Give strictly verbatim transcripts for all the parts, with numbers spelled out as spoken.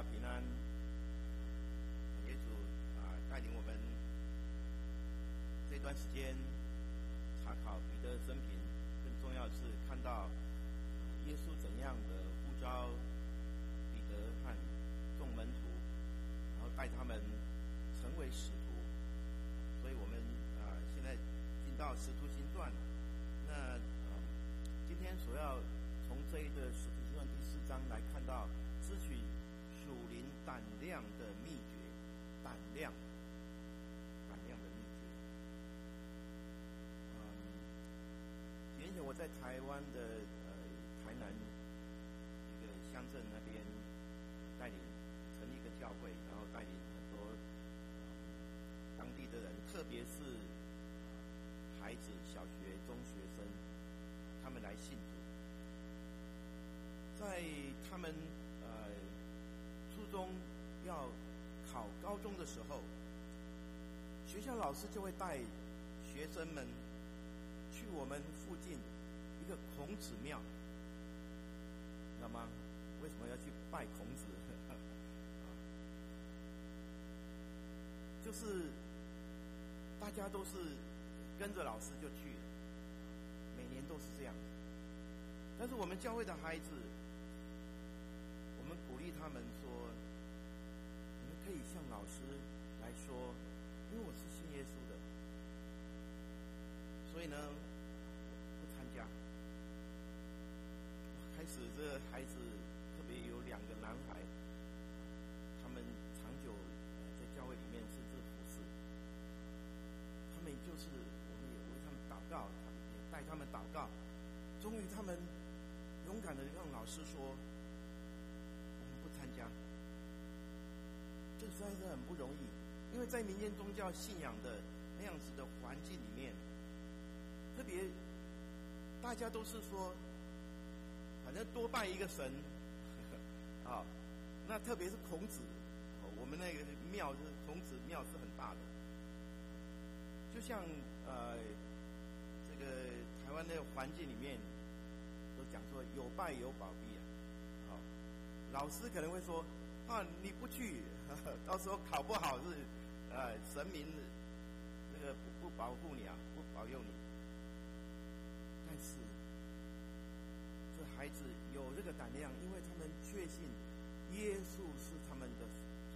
家平安。耶主啊，带领我们这段时间查考彼得的生平，更重要的是看到耶稣怎样的呼召彼得和众门徒，然后带他们成为使徒。所以我们啊，现在进到使徒行传。那啊，今天所要从这一个使徒行传第四章来看到支取属灵胆量的秘诀，胆量，胆量的秘诀。嗯，几年前我在台湾的呃台南一个乡镇那边带领成立一个教会，然后带领很多、呃、当地的人，特别是孩子、小学、中学生，他们来信主。在他们呃初中要考高中的时候，学校老师就会带学生们去我们附近一个孔子庙，知道吗？为什么要去拜孔子？就是大家都是跟着老师就去了，每年都是这样。但是我们教会的孩子，我们鼓励他们说，你们可以向老师来说，因为我是信耶稣的，所以呢不参加。开始这个孩子，特别有两个男孩，他们长久在教会里面甚至服侍，他们就是我们也为他们祷告，也带他们祷告，终于他们勇敢的让老师说，我们不参加。这实在是很不容易，因为在民间宗教信仰的那样子的环境里面，特别大家都是说，反正多拜一个神，啊、哦，那特别是孔子，哦，我们那个庙是孔子庙是很大的，就像呃这个台湾的环境里面，都讲说有拜有保庇啊，好、哦，老师可能会说啊，你不去，呵呵到时候考不好是呃神明那个不不保护你啊，不保佑你。但是这孩子有这个胆量，因为他们确信耶稣是他们的主，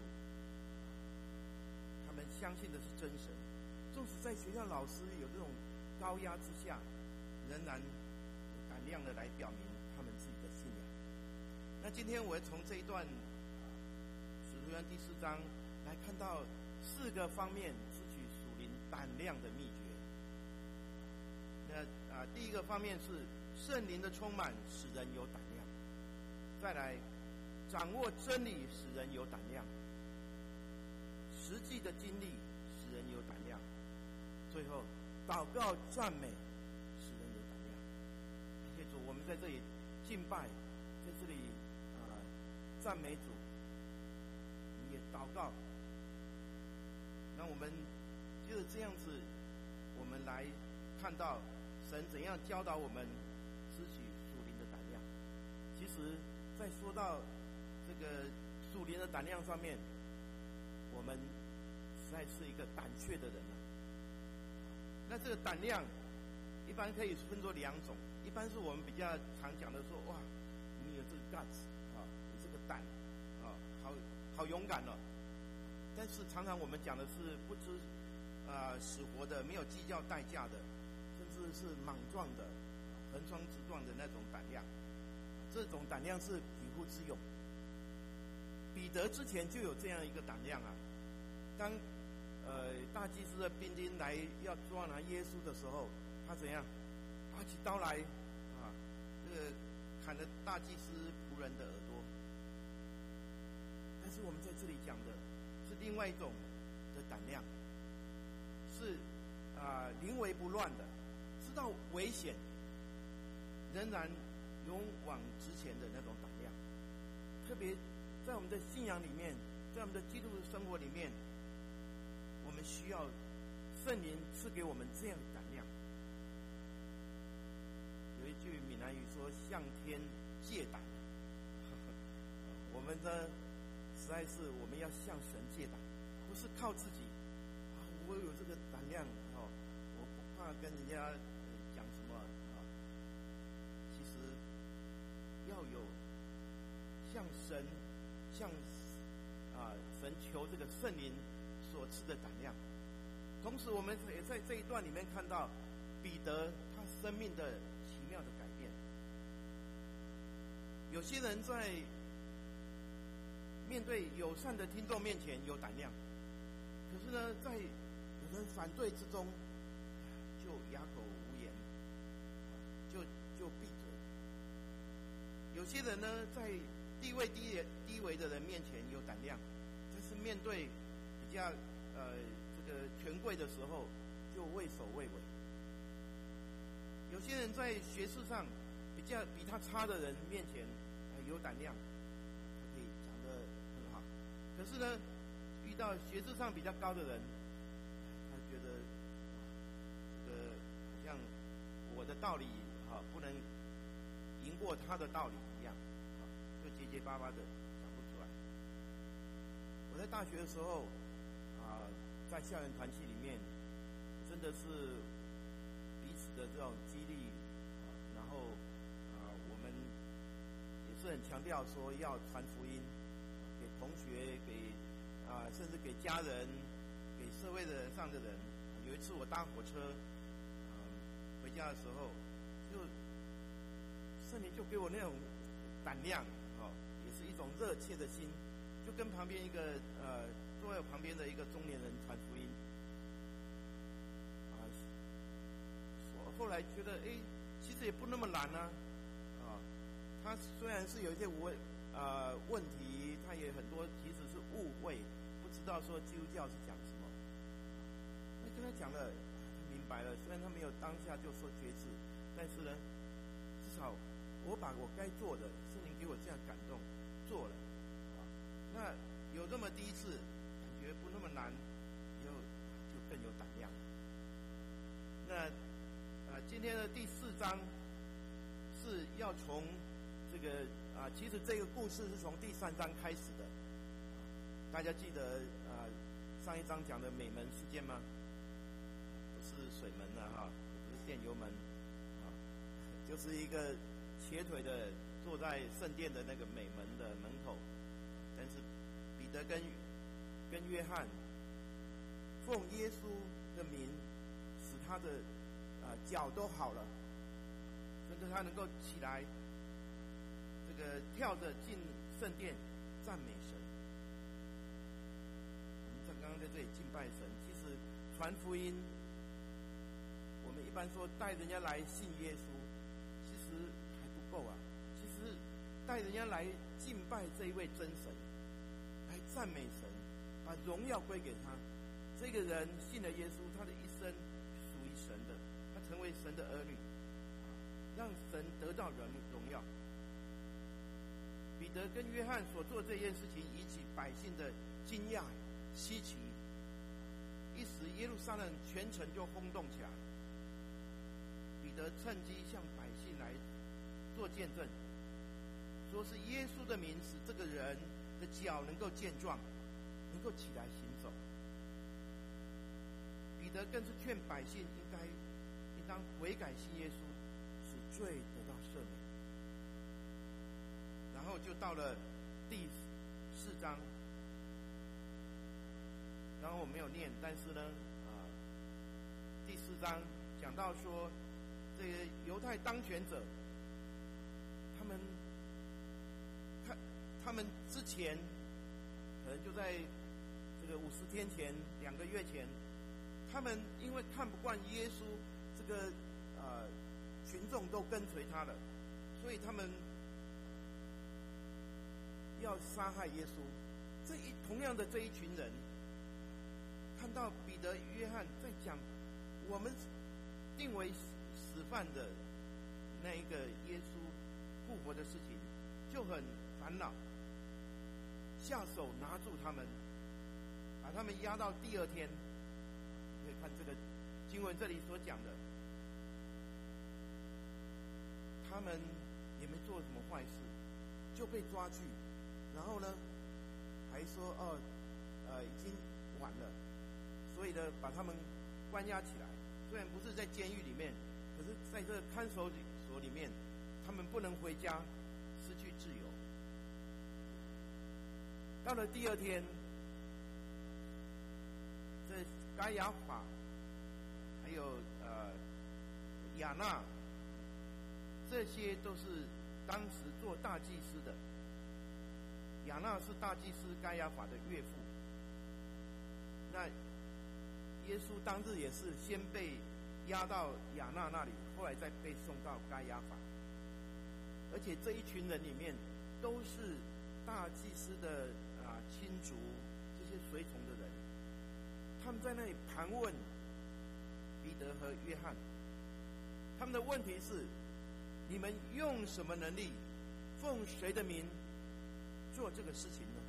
他们相信的是真神。纵使在学校老师有这种高压之下，仍然有胆量的来表明他们自己的信仰。那今天我会从这一段使徒行传第四章来看到四个方面支取属灵胆量的秘诀。那啊，第一个方面是圣灵的充满使人有胆量，再来掌握真理使人有胆量，实际的经历使人有胆量，最后祷告赞美使人有胆量。谢谢主，我们在这里敬拜，在这里啊、呃、赞美主，也祷告，让我们就是这样子，我们来看到神怎样教导我们支取属灵的胆量。其实在说到这个属灵的胆量上面，我们实在是一个胆怯的人啊。那这个胆量一般可以分作两种，一般是我们比较常讲的说，哇，你有这个 guts 啊，你这个胆啊，好好勇敢了。但是常常我们讲的是不知啊、呃、死活的，没有计较代价的，甚至是莽撞的、横冲直撞的那种胆量。这种胆量是匹夫之勇。彼得之前就有这样一个胆量啊。当呃大祭司的兵丁来要抓拿耶稣的时候，他怎样？拿起刀来啊，这个砍了大祭司仆人的耳朵。但是我们在这里讲的是另外一种的胆量，是啊、呃、临危不乱的，知道危险，仍然勇往直前的那种胆量。特别在我们的信仰里面，在我们的基督生活里面，我们需要圣灵赐给我们这样的胆量。有一句闽南语说：“向天借胆。”我们的实在是我们要向神借胆，不是靠自己啊，我有这个胆量哦，我不怕跟人家讲什么啊。其实要有向神向啊神求这个圣灵所赐的胆量。同时我们也在这一段里面看到彼得他生命的奇妙的改变。有些人在面对友善的听众面前有胆量，可是呢，在有人反对之中，就哑口无言，就就闭嘴。有些人呢，在地位低低微的人面前有胆量，但是面对比较呃这个权贵的时候，就畏首畏尾。有些人在学识上比较比他差的人面前，呃、有胆量，他可以讲得很好。可是呢，遇到学识上比较高的人，他觉得这个好像我的道理哈、啊、不能赢过他的道理一样，啊，就结结巴巴的讲不出来。我在大学的时候啊，在校园团契里面，真的是彼此的这种激励，啊，然后啊，我们也是很强调说要传福音，给同学，给啊，甚至给家人，给社会的上的人。有一次我搭火车，啊，回家的时候，就圣灵就给我那种胆量，哦，也是一种热切的心，就跟旁边一个呃坐在我旁边的一个中年人传福音。后来觉得，哎，其实也不那么难啊，啊，他虽然是有一些问呃问题，他也很多其实是误会，不知道说基督教是讲什么。那跟他讲了，明白了。虽然他没有当下就说决志，但是呢，至少我把我该做的，圣灵给我这样感动，做了，啊，那有这么第一次，感觉不那么难，以后就更有胆量。那。今天的第四章是要从这个啊，其实这个故事是从第三章开始的。大家记得啊，上一章讲的美门事件吗？不是水门了哈，不是电油门啊，就是一个瘸腿的坐在圣殿的那个美门的门口，但是彼得跟跟约翰奉耶稣的名，使他的啊，脚都好了，甚至他能够起来，这个跳着进圣殿赞美神。我们在刚刚在这里敬拜神，其实传福音，我们一般说带人家来信耶稣，其实还不够啊。其实带人家来敬拜这一位真神，来赞美神，把荣耀归给他。这个人信了耶稣，他的一生属于神的。成为神的儿女，让神得到荣荣耀。彼得跟约翰所做这件事情，引起百姓的惊讶、稀奇，一时耶路撒冷全城就轰动起来。彼得趁机向百姓来做见证，说是耶稣的名使这个人的脚能够健壮，能够起来行走。彼得更是劝百姓应该当悔改信耶稣，使罪得到赦免。然后就到了第四章，然后我没有念，但是呢，啊，第四章讲到说，这个犹太当权者，他们，他他们之前，可能就在这个五十天前、两个月前，他们因为看不惯耶稣。这个呃，群众都跟随他了，所以他们要杀害耶稣。这一同样的这一群人，看到彼得、约翰在讲我们定为死犯的那一个耶稣复活的事情，就很烦恼，下手拿住他们，把他们押到第二天。可以看这个经文这里所讲的。他们也没做什么坏事，就被抓去，然后呢，还还说哦，呃，已经晚了，所以呢，把他们关押起来。虽然不是在监狱里面，可是在这看守所里面，他们不能回家，失去自由。到了第二天，这该亚法还有呃亚那，这些都是当时做大祭司的。亚那是大祭司该亚法的岳父。那耶稣当日也是先被押到亚那那里，后来再被送到该亚法。而且这一群人里面都是大祭司的啊亲族，这些随从的人，他们在那里盘问彼得和约翰。他们的问题是：你们用什么能力，奉谁的名做这个事情呢？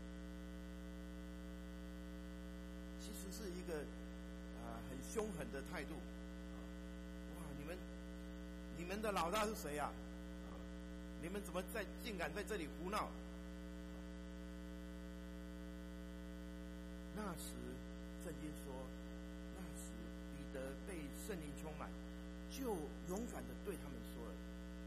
其实是一个啊、呃、很凶狠的态度。哇，你们你们的老大是谁啊？啊，你们怎么在竟敢在这里胡闹？那时圣经说，那时彼得被圣灵充满，就勇敢的对他们说了，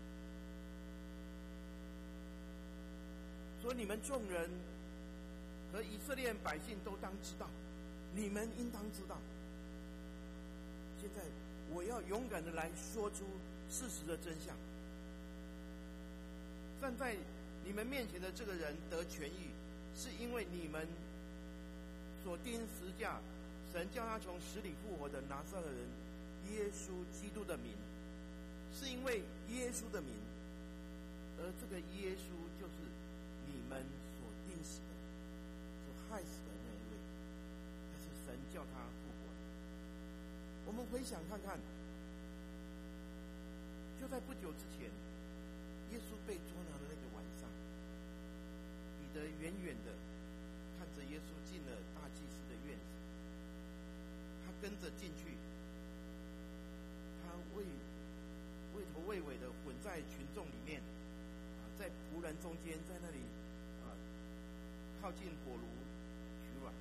说你们众人和以色列百姓都当知道，你们应当知道，现在我要勇敢的来说出事实的真相。站在你们面前的这个人得痊愈，是因为你们所钉十架，神叫他从死里复活的拿撒勒人耶稣基督的名，是因为耶稣的名，而这个耶稣就是你们所钉死的、所害死的那一位，但是神叫他复活。我们回想看看，就在不久之前，耶稣被捉拿的那个晚上，彼得远远的看着耶稣进了大祭司的院子，他跟着进去，他畏畏头畏尾的混在群众里面，啊，在仆人中间，在那里啊靠近火炉取卵。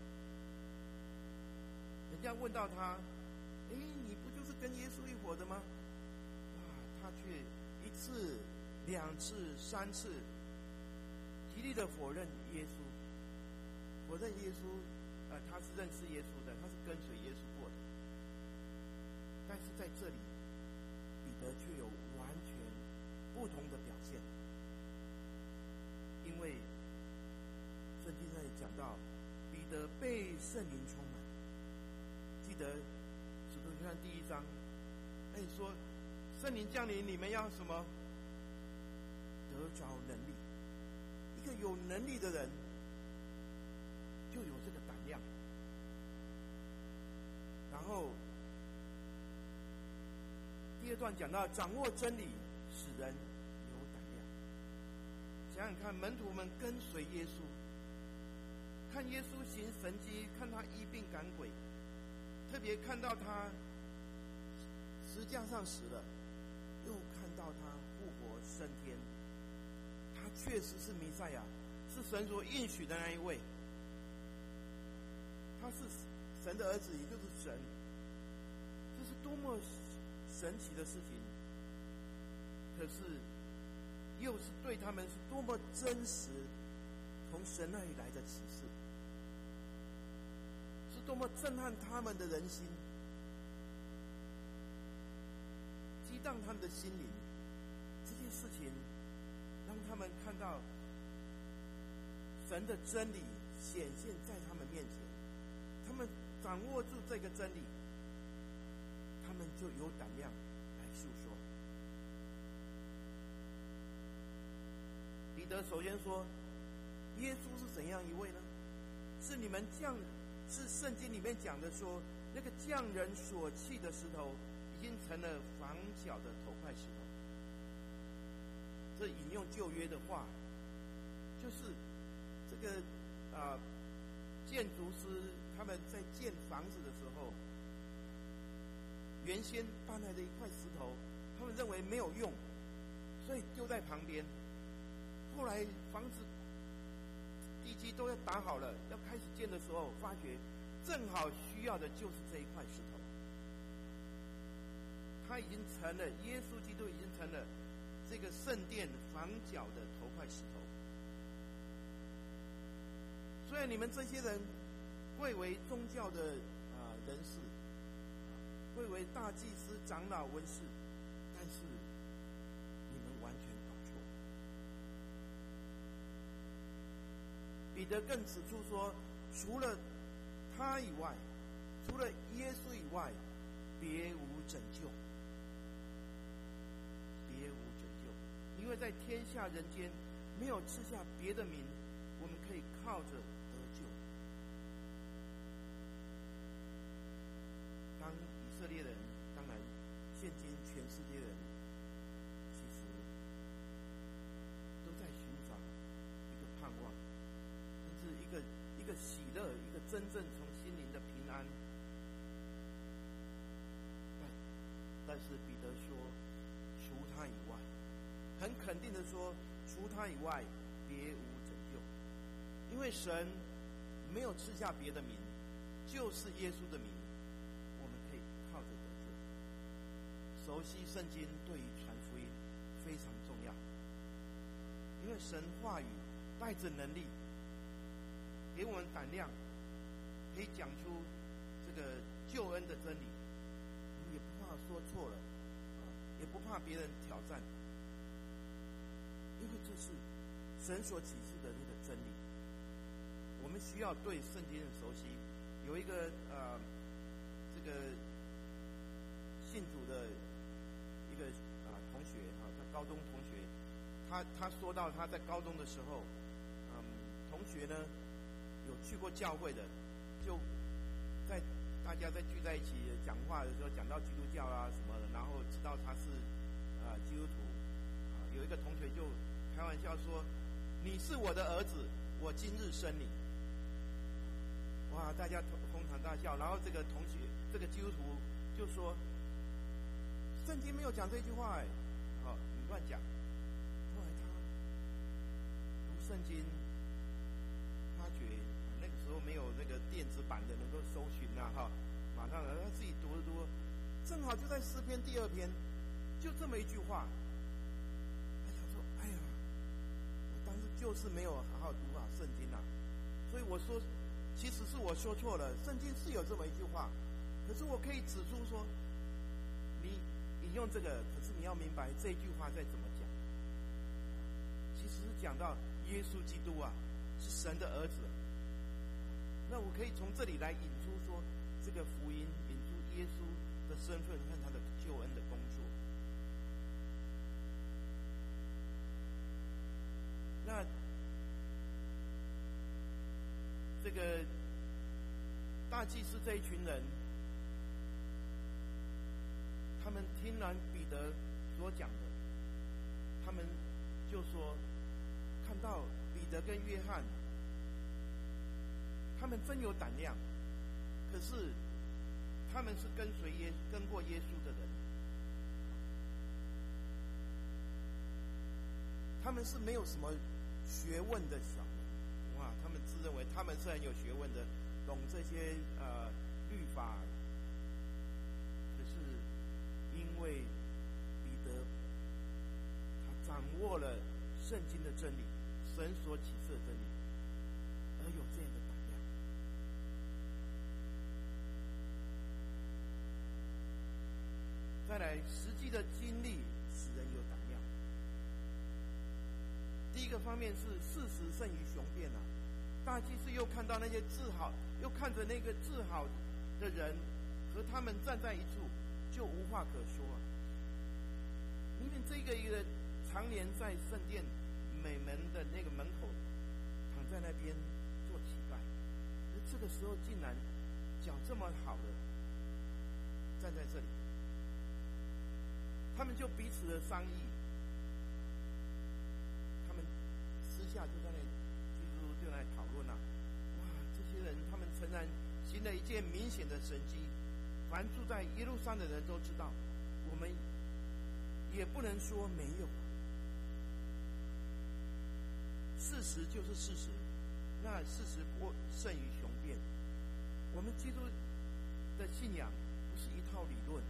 人家问到他，哎，你不就是跟耶稣一伙的吗？啊，他却一次、两次、三次极力的否认耶稣。否认耶稣，呃，他是认识耶稣的，他是跟随耶稣过的。但是在这里，彼得却有完全不同的表现，因为圣经那里讲到，彼得被圣灵充满。记得使徒行传第一章，那里说，圣灵降临，你们要什么？得着能力。一个有能力的人，就有这个胆量。然后第二段讲到掌握真理，使人有胆量。想想看，门徒们跟随耶稣，看耶稣行神迹，看他医病赶鬼，特别看到他石架上死了，又看到他复活升天，他确实是弥赛亚，是神所应许的那一位。他是神的儿子，也就是神，这是多么神奇的事情。可是又是对他们是多么真实从神那里来的启示，是多么震撼他们的人心，激荡他们的心灵。这件事情让他们看到神的真理显现在他们面前，他们掌握住这个真理，他们就有胆量来诉说。彼得首先说，耶稣是怎样一位呢？是你们匠，是圣经里面讲的说，那个匠人所弃的石头，已经成了房角的头块石头。这引用旧约的话，就是这个啊、呃，建筑师他们在建房子的时候，原先搬来的一块石头，他们认为没有用，所以丢在旁边。后来房子地基都要打好了，要开始建的时候，发觉正好需要的就是这一块石头。它已经成了，耶稣基督已经成了这个圣殿房角的头块石头。虽然你们这些人贵为宗教的啊、呃、人士，贵为大祭司、长老、文士，但是你们完全搞错。彼得更指出说，除了他以外，除了耶稣以外，别无拯救，别无拯救。因为在天下人间没有赐下别的名，我们可以靠着得救。当以色列人，当然现今全世界人，其实都在寻找一个盼望，甚至一个一个喜乐，一个真正从心灵的平安。但但是彼得说，除他以外，很肯定的说，除他以外，别无拯救。因为神没有赐下别的名，就是耶稣的名，我们可以靠着得救。熟悉圣经对于传福音非常重要，因为神话语带着能力，给我们胆量，可以讲出这个救恩的真理，我们也不怕说错了，也不怕别人挑战，因为这是神所启示的那个真理。我们需要对圣经的熟悉。有一个呃，这个信主的一个啊、呃、同学啊，他高中同学，他他说到他在高中的时候，嗯，同学呢有去过教会的，就在大家在聚在一起讲话的时候，讲到基督教啊什么的，然后知道他是啊、呃、基督徒啊，有一个同学就开玩笑说：“你是我的儿子，我今日生你。”哇！大家哄堂大笑。然后这个同学，这个基督徒就说：“圣经没有讲这句话哎，好、哦，你乱讲。”后来他读圣经，发觉那个时候没有那个电子版的能够搜寻啊，哈，马上他自己读了读，正好就在诗篇第二篇，就这么一句话。他想说：“哎呀，我当时就是没有好好读好圣经啊，所以我说。”其实是我说错了，圣经是有这么一句话，可是我可以指出说，你引用这个，可是你要明白这句话在怎么讲。其实是讲到耶稣基督啊，是神的儿子。那我可以从这里来引出说，这个福音引出耶稣的身份和他的救恩的工作。那这个大祭司这一群人，他们听完彼得所讲的，他们就说，看到彼得跟约翰，他们真有胆量，可是他们是跟随耶跟过耶稣的人，他们是没有什么学问的小人。哇，他们自认为他们是很有学问的，懂这些呃律法，可是因为彼得他掌握了圣经的真理，神所启示的真理，而有这样的胆量。再来，实际的经历使人有胆量。第一个方面是事实胜于雄辩啊！大祭司又看到那些治好，又看着那个治好的人和他们站在一处，就无话可说啊。因为这个一个常年在圣殿美门的那个门口躺在那边做乞丐，而这个时候竟然脚这么好的站在这里，他们就彼此的商议。私下就在那，基督就在讨论啊，哇，这些人他们诚然行了一件明显的神迹，凡住在耶路撒冷的人都知道，我们也不能说没有。事实就是事实， 那事实过胜于雄辩。我们基督的信仰不是一套理论，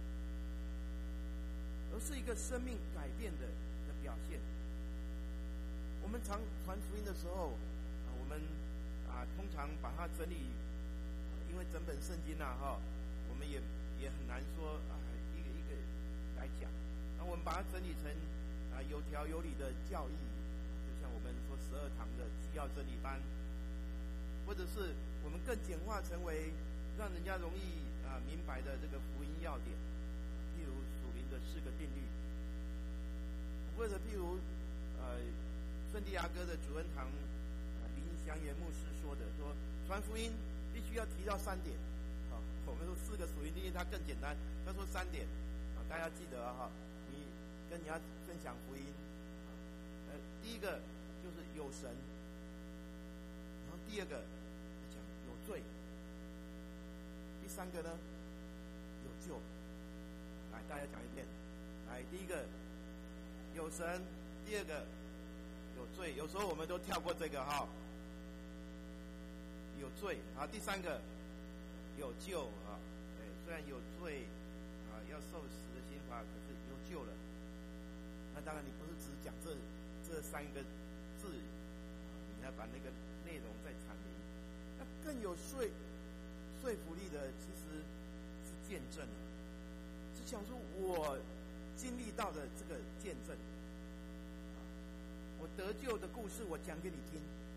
而是一个生命改变的的表现。我们常传福音的时候，啊，我们啊通常把它整理，因为整本圣经啊，哈，我们也也很难说啊一个一个来讲。那我们把它整理成啊有条有理的教义，就像我们说十二堂的基要真理班，或者是我们更简化成为让人家容易啊明白的这个福音要点，譬如属灵的四个定律，或者譬如呃。圣地亚哥的主恩堂啊林祥元牧师说的，说传福音必须要提到三点。好，我们说四个属灵定律，它更简单。他说三点，啊，大家记得哈，你跟人家分享福音，呃，第一个就是有神，然后第二个讲有罪，第三个呢有救。来，大家讲一遍。来，第一个有神，第二个有罪，有时候我们都跳过这个哈。有罪，好，第三个有救啊，对，虽然有罪啊，要受死的刑罚，可是有救了。那当然，你不是只讲这这三个字，你要把那个内容再阐明。那更有说说服力的，其实是见证，是讲说我经历到的这个见证。我得救的故事，我讲给你听。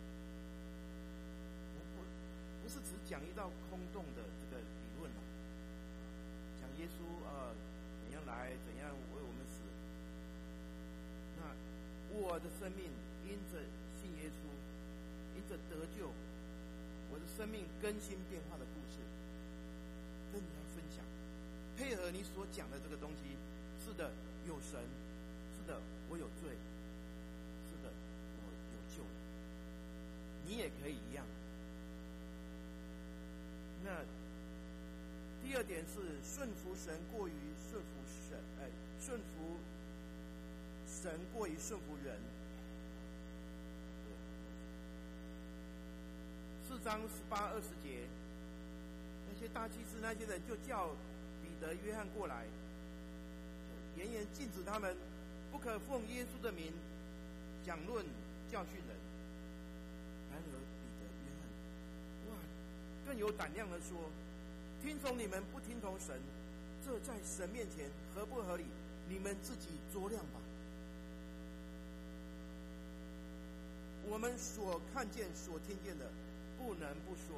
我不不是只讲一道空洞的这个理论嘛，讲耶稣呃怎样来，怎样为我们死。那我的生命因着信耶稣，因着得救，我的生命更新变化的故事，跟你来分享，配合你所讲的这个东西。是的，有神；是的，我有罪。你也可以一样。那第二点是顺服神过于顺服神，哎，顺服神过于顺服人。四章十八二十节，那些大祭司那些人就叫彼得、约翰过来，严严禁止他们不可奉耶稣的名讲论教训人。然而彼得、约翰，哇，更有胆量的说：听从你们，不听从神，这在神面前合不合理？你们自己酌量吧。我们所看见、所听见的，不能不说，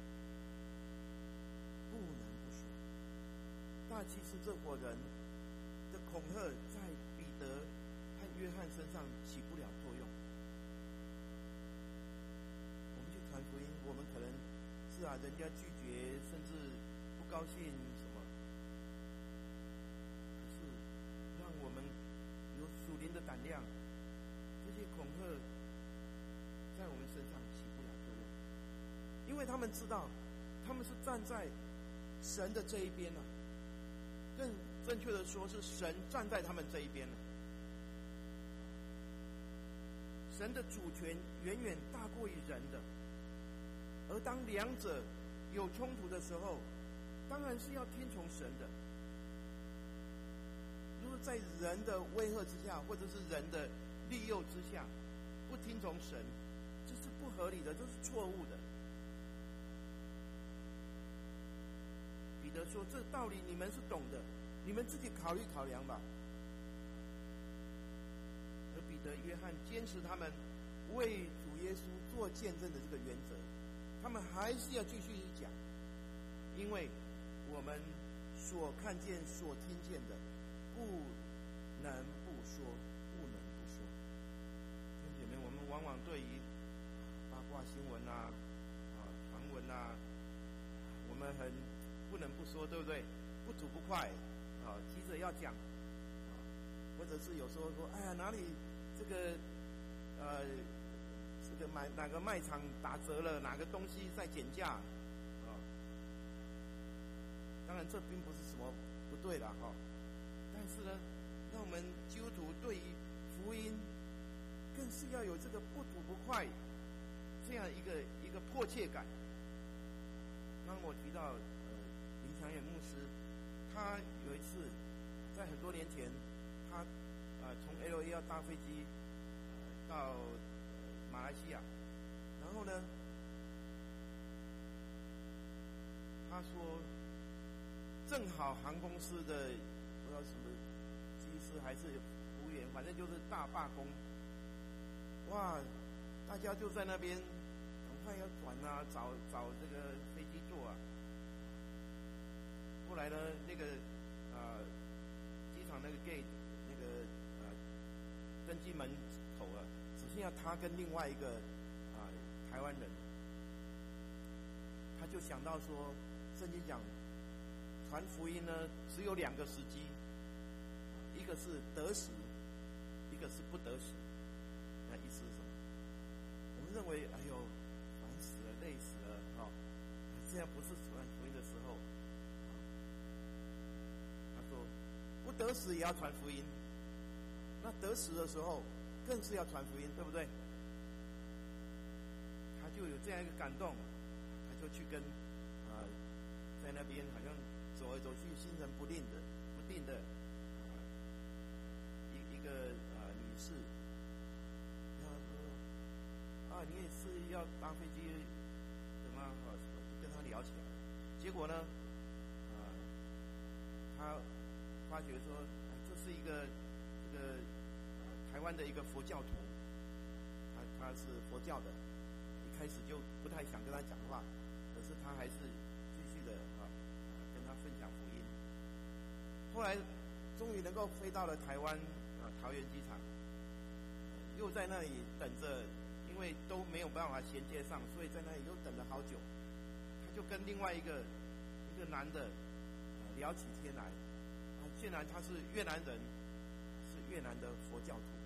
不能不说。大祭司这伙人的恐吓，在彼得和约翰身上起不了作用。传福音，我们可能是啊，人家拒绝，甚至不高兴什么，可是让我们有属灵的胆量，这些恐吓在我们身上起不了作用，因为他们知道，他们是站在神的这一边呢、啊，更正确的说是神站在他们这一边呢、啊。神的主权远远大过于人的。而当两者有冲突的时候，当然是要听从神的。如果在人的威吓之下，或者是人的利诱之下，不听从神，这是不合理的，这是错误的。彼得说：“这道理你们是懂的，你们自己考虑考量吧。”而彼得、约翰坚持他们为主耶稣做见证的这个原则。他们还是要继续讲，因为我们所看见、所听见的，不能不说，不能不说。弟兄姐妹，我们往往对于八卦新闻啊、啊传闻啊，我们很不能不说，对不对？不吐不快，啊，急着要讲，啊，或者是有时候说，哎呀，哪里这个呃。这个买哪个卖场打折了，哪个东西在减价，啊，当然这并不是什么不对啦，哈，但是呢，那我们基督徒对于福音，更是要有这个不吐不快， 这样一个一个迫切感。刚我提到呃林强远牧师，他有一次在很多年前，他呃从 L A 要搭飞机、呃、到、呃、马来西亚，然后呢，他说正好航空公司的不知道什么机师还是服务员，反正就是大罢工，哇，大家就在那边赶快要转啊，找找这个飞机坐啊。后来呢，那个呃机场那个 gate 那个呃登机门口啊，只剩下他跟另外一个啊、呃、台湾人，他就想到说，圣经讲传福音呢只有两个时机，一个是得时，一个是不得时。那意思是什么？我们认为，哎呦，烦死了，累死了，哈、哦，这样不是传福音的时候。他说，不得时也要传福音，那得时的时候更是要传福音，对不对？他就有这样一个感动，他就去跟啊、呃，在那边好像走来走去，心神不定的、不定的啊、一一个啊、呃、女士。啊，你也是要搭飞机的吗？啊，就跟他聊起来。结果呢，啊，他发觉说，这是一个这个、啊、台湾的一个佛教徒，他他是佛教的，一开始就不太想跟他讲话，可是他还是继续的啊跟他分享福音。后来终于能够飞到了台湾啊桃园机场，又在那里等着。因为都没有办法衔接上，所以在那里又等了好久。他就跟另外一个一个男的、呃、聊起天来，啊，竟然他是越南人，是越南的佛教徒。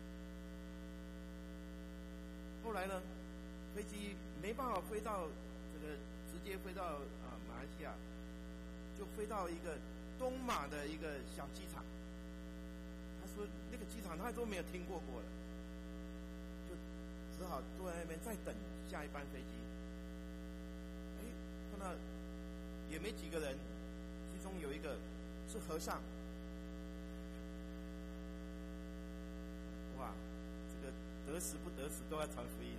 后来呢，飞机没办法飞到这个直接飞到啊、呃、马来西亚，就飞到一个东马的一个小机场。他说那个机场他都没有听过过了。只好坐在那边再等下一班飞机。哎，看到也没几个人，其中有一个是和尚。哇，这个得时不得时都要传福音。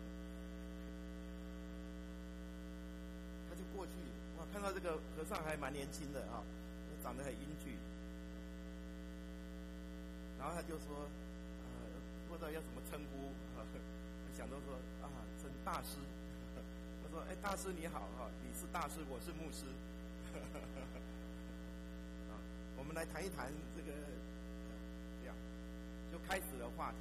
他就过去，哇，看到这个和尚还蛮年轻的哈、哦，长得很英俊。然后他就说，呃，不知道要怎么称呼。呵呵想到说啊，称大师。他说：“哎，大师你好哈，你是大师，我是牧师。”啊，我们来谈一谈这个，这样就开始了话题。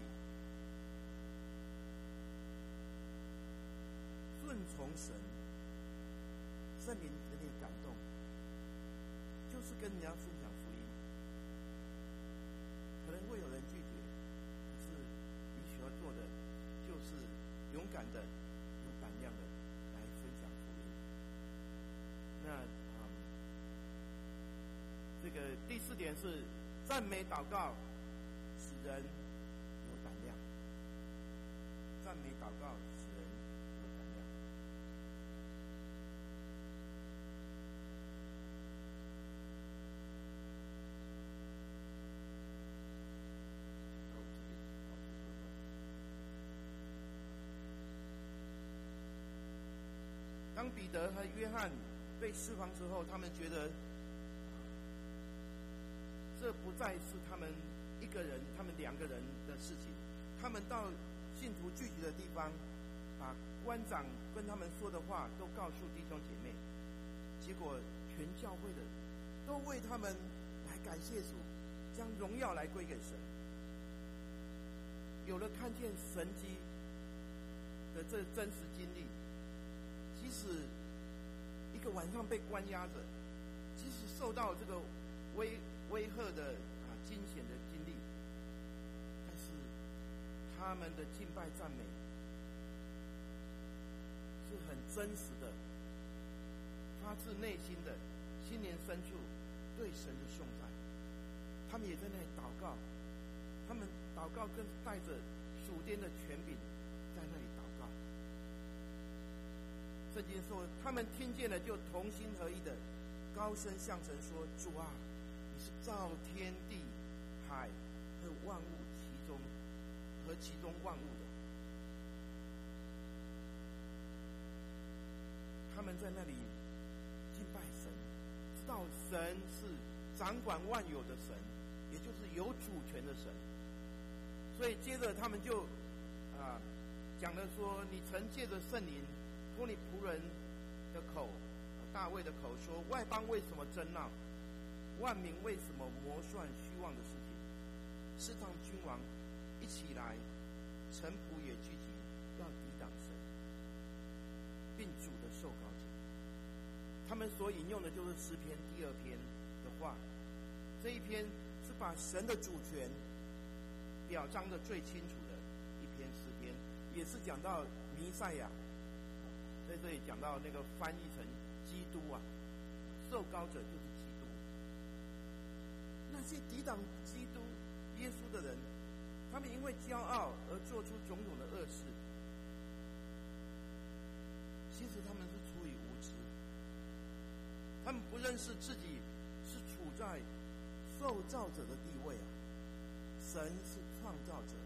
顺从神，圣灵给你感动，就是跟人家分享福音。可能会有人拒绝，可是你需要做的。就是勇敢的、有胆量的来分享福音。那啊、嗯，这个第四点是赞美祷告，使人有胆量。赞美祷告使人有胆量。当彼得和约翰被释放之后，他们觉得这不再是他们一个人、他们两个人的事情。他们到信徒聚集的地方，把官长跟他们说的话都告诉弟兄姐妹，结果全教会的都为他们来感谢主，将荣耀来归给神。有了看见神迹的这真实经历。即使一个晚上被关押着，即使受到这个威威吓的啊惊险的经历，但是他们的敬拜赞美是很真实的，发自内心的，心灵深处对神的颂赞。他们也在那里祷告，他们祷告更带着属天的权柄在那里祷告。 圣经说，他们听见了，就同心合一的高声向神说：“主啊，你是造天地海和万物其中和其中万物的。”他们在那里敬拜神，知道神是掌管万有的神，也就是有主权的神。所以接着他们就啊讲了说：“你曾借着圣灵托你仆人的口，大卫的口说，外邦为什么争闹？万民为什么谋算虚妄的事情？世上君王一起来，臣仆也聚集，要抵挡神，并主的受膏者。”他们所引用的就是诗篇第二篇的话，这一篇是把神的主权表彰的最清楚的一篇诗篇，也是讲到弥赛亚，在这里讲到那个翻译成基督啊，受膏者就是基督。那些抵挡基督耶稣的人，他们因为骄傲而做出种种的恶事，其实他们是出于无知，他们不认识自己是处在受造者的地位啊，神是创造者，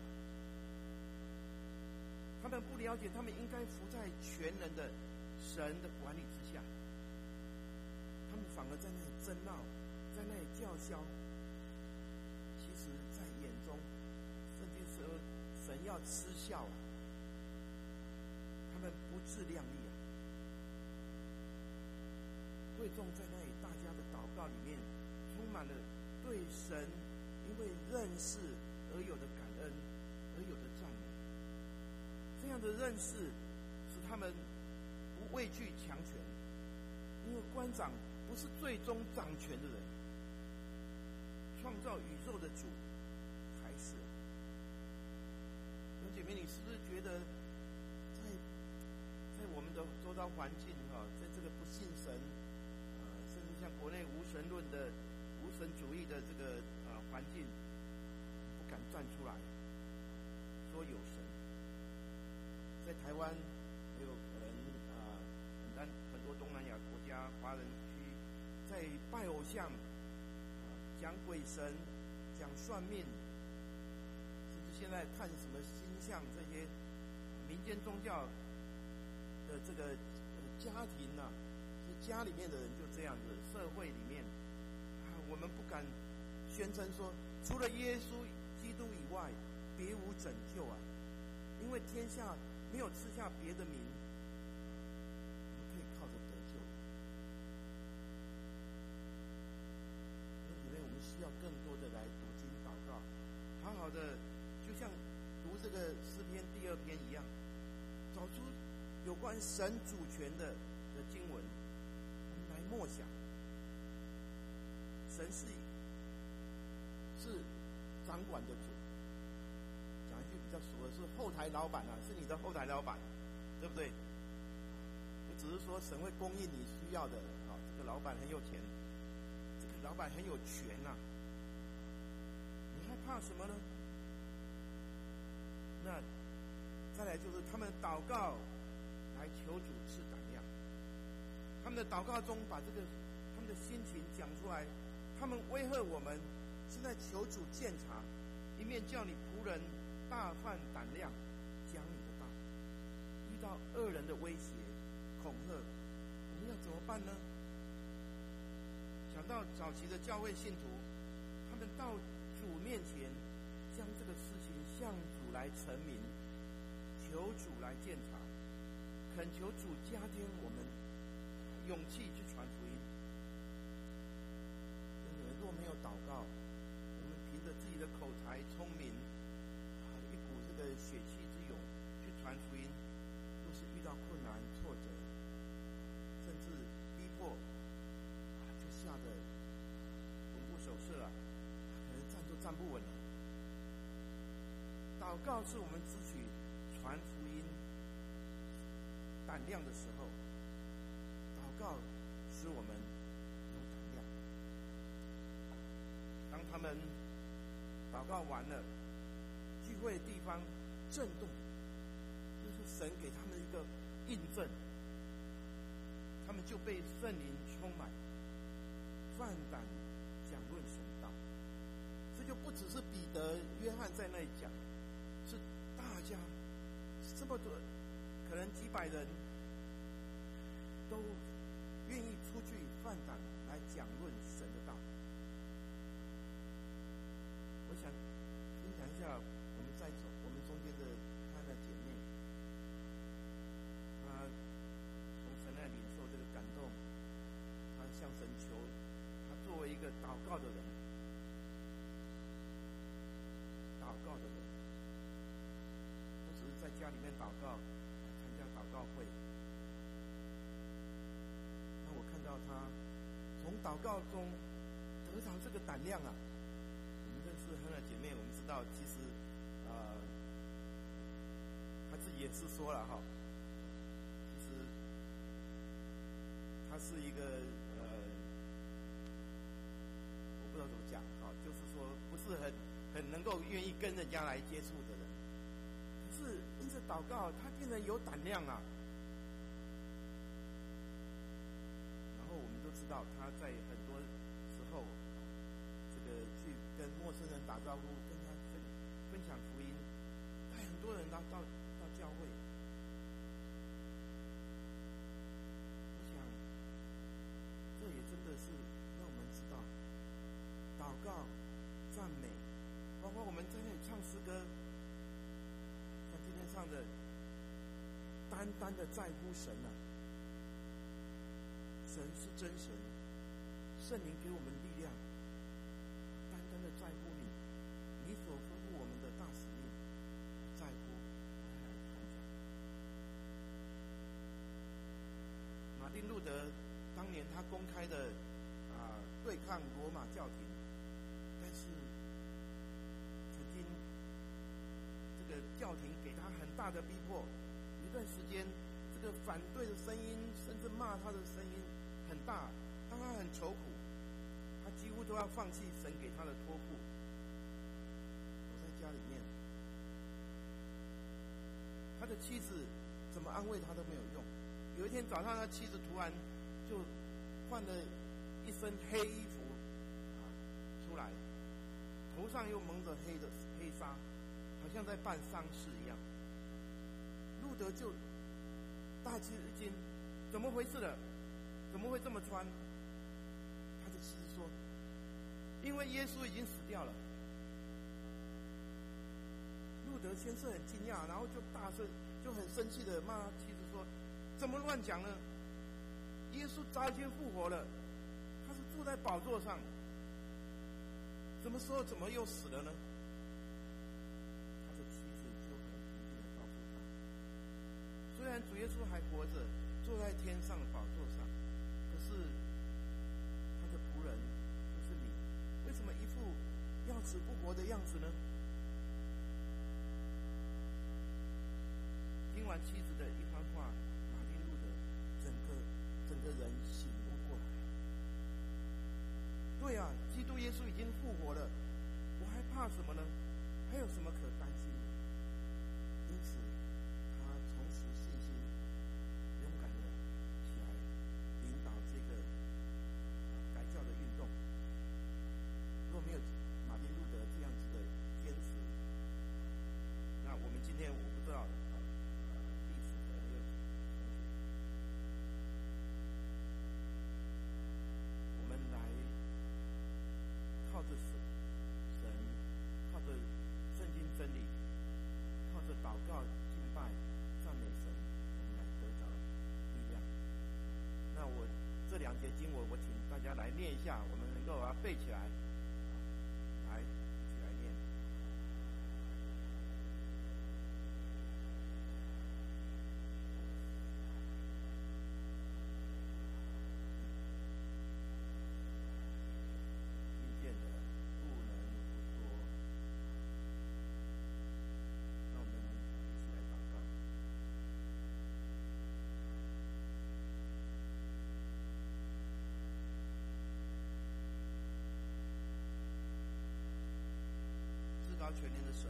他们不了解他们应该服在全能的神的管理之下，他们反而在那里争闹，在那里叫嚣。其实在眼中，圣经说神要嗤笑啊，他们不自量力啊。会众在那里大家的祷告里面充满了对神因为认识而有的感恩，而有的赞美。这样的认识使他们不畏惧强权，因为官长不是最终掌权的人，创造宇宙的主才是。弟兄姐妹，你是不是觉得在在我们的周遭环境哈，在这个不信神啊，甚至像国内无神论的无神主义的这个啊环境，不敢站出来说有神？在台湾也有可能啊，很很多东南亚国家华人区在拜偶像、啊、讲鬼神、讲算命，甚至现在看什么星象，这些民间宗教的这个、呃、家庭啊，是家里面的人就这样子，社会里面啊，我们不敢宣称说除了耶稣基督以外别无拯救啊，因为天下没有赐下别的名，我们可以靠着得救。因为我们需要更多的来读经祷告，好好的，就像读这个诗篇第二篇一样，找出有关神主权的的经文，我们来默想。神是是掌管的主。讲一句比较俗的是后台老板啊，是你的后台老板，对不对？不只是说神会供应你需要的啊，这个老板很有钱，这个老板很有权啊，你害怕什么呢？那再来就是他们祷告来求主赐胆量，他们的祷告中把这个他们的心情讲出来，他们威吓我们是在求主鉴察，一面叫你仆人大犯胆量，讲你的道。遇到恶人的威胁、恐吓，我们要怎么办呢？想到早期的教会信徒，他们到主面前，将这个事情向主来陈明，求主来鉴察，恳求主加添我们勇气去传福音。若没有祷告，我们凭着自己的口才、聪明。这个血气之勇去传福音，若是遇到困难、挫折，甚至逼迫，啊，就吓得魂不守舍啊，可能站都站不稳了。祷告是我们支取传福音胆量的时候，祷告使我们有胆量。当他们祷告完了，聚会的地方震动，就是神给他们一个印证， 他们就被圣灵充满，放胆讲论神道。这就不只是彼得、约翰在那里讲，是大家这么多，可能几百人都愿意出去放胆来讲论神的道。我想分享一下我们在座我们中间的她的姐妹，她从神那领受这个感动，她向神求，她作为一个祷告的人，祷告的人，不只是在家里面祷告，参加祷告会。那我看到她从祷告中得到这个胆量啊。是很多姐妹，我们知道，其实，呃，她自己也是说了哈，其实她是一个呃，我不知道怎么讲，哈，就是说不是很很能够愿意跟人家来接触的人，可是因着祷告，她竟然有胆量啊。然后我们都知道，她在很多时候。去跟陌生人打招呼，跟他分分享福音，带很多人到到到教会。我想，这也真的是让我们知道，祷告、赞美，包括我们在那里唱诗歌，像今天唱的，单单的在乎神啊，神是真神，圣灵给我们力量。真的在乎你，你所吩咐我们的大使命，在乎来传讲。马丁路德当年他公开的啊、呃、对抗罗马教廷，但是曾经这个教廷给他很大的逼迫，一段时间这个反对的声音，甚至骂他的声音很大，让他很愁苦。几乎都要放弃神给他的托付，我在家里面，他的妻子怎么安慰他都没有用。有一天早上，他妻子突然就换了一身黑衣服啊出来，头上又蒙着黑的黑纱，好像在办丧事一样。路德就大吃一惊，怎么回事了？怎么会这么穿？他的妻子说，因为耶稣已经死掉了。路德先是很惊讶，然后就大声就很生气的骂他妻子说，怎么乱讲呢？耶稣早已经复活了，他是坐在宝座上，什么时候怎么又死了呢？他的妻子就很平静的告诉他，虽然主耶稣还活着，坐在天上的宝座上，可是他的仆人就是你，为什么一副要死不活的样子呢？听完妻子的一番话，马丁路德整个整个人醒悟过来。对啊，基督耶稣已经复活了，我还怕什么呢？还有什么可担心的？因此，他重拾信心，勇敢的起来领导这个改教的运动。若没有马丁路德这样子的坚持，那我们今天我不知道。靠着神，神靠着圣经真理，靠着祷告、敬拜、赞美神，我们来得到力量。那我这两节经文，我请大家来念一下，我们能够把它背起来。来，一起来念。全能的神，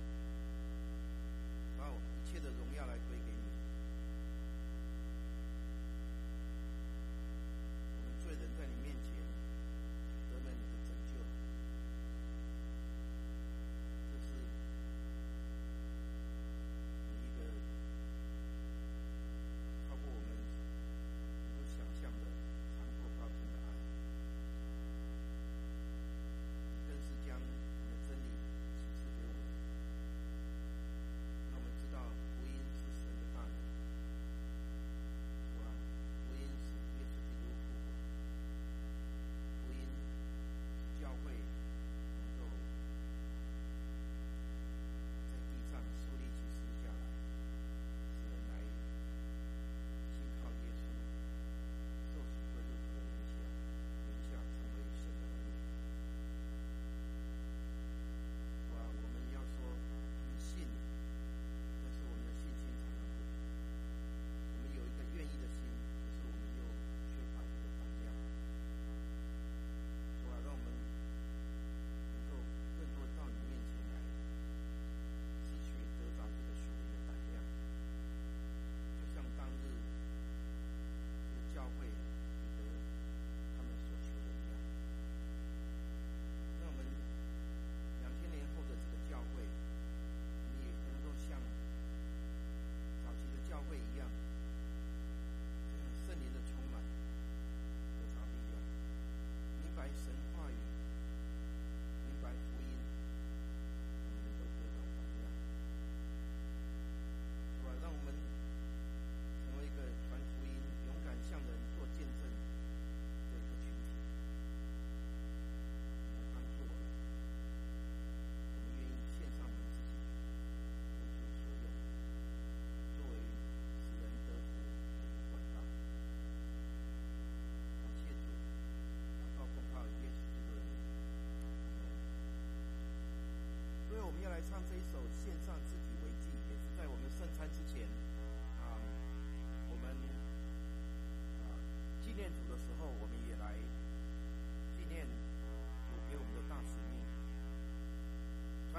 把一切的荣耀来归给你。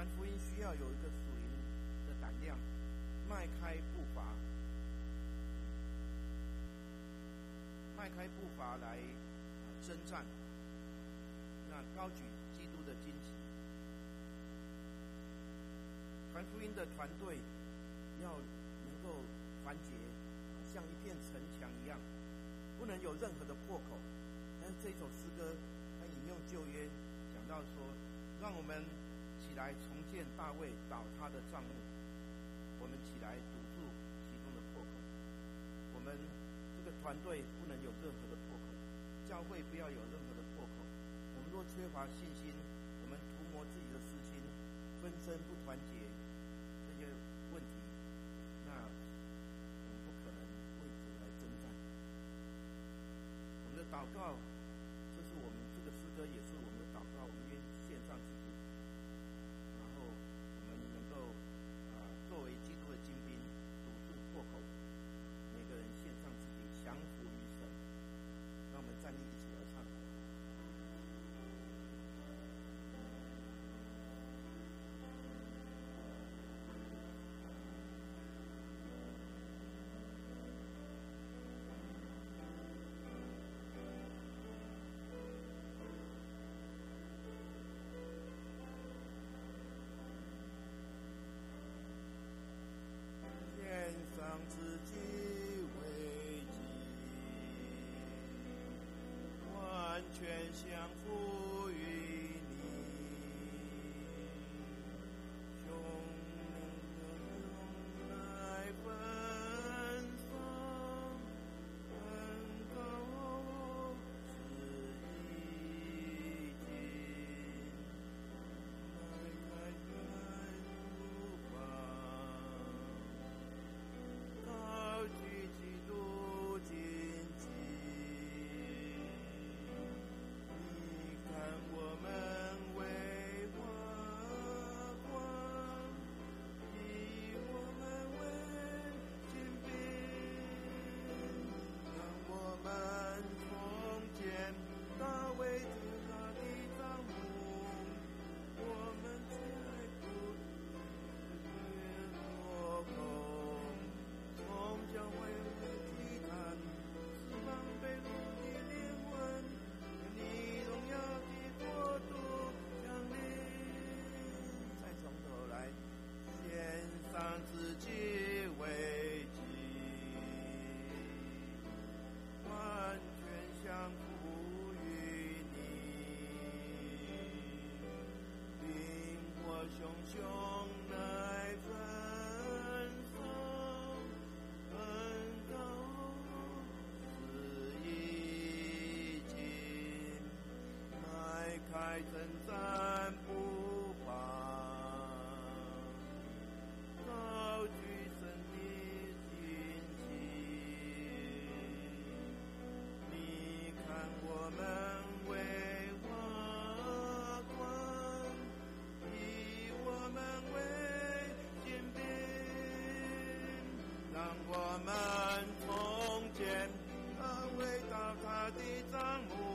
传福音需要有一个属灵的胆量，迈开步伐，迈开步伐来征战，那高举基督的旌旗。传福音的团队要能够团结，像一片城墙一样，不能有任何的破口。但是这首诗歌它引用旧约，讲到说，让我们起来重建大卫倒塌的帐幕，我们起来堵住其中的破口。我们这个团队不能有任何的破口，教会不要有任何的破口。我们若缺乏信心，我们涂抹自己的私心，纷争不团结，这些问题，那我们不可能为主来征战。我们的祷告，这是我们这个诗歌，也是我们的祷告。我们愿献上自己，然后我们能够啊、呃、作为基督的精兵，堵住破口。每个人献上自己，降服于神。让我们站立一起来唱。献上自己为祭，完全降服于你，用来分享，恩高是已经，迈开如棒。高举基督旌旗，你看我们为华冠，以我们为精兵，让我们重建大卫治他的帐幕，我们在不越落空。从教会的祭坛，释放被掳的灵魂，你荣耀的国度降临。再从头来，献上自己为祭，完全降服于你，并我熊熊来分享。恩高是已经，迈开征战步伐，高举神的旌旗，你看我们为华冠，以我们为精兵，让我们重建大卫倒塌的帐幕。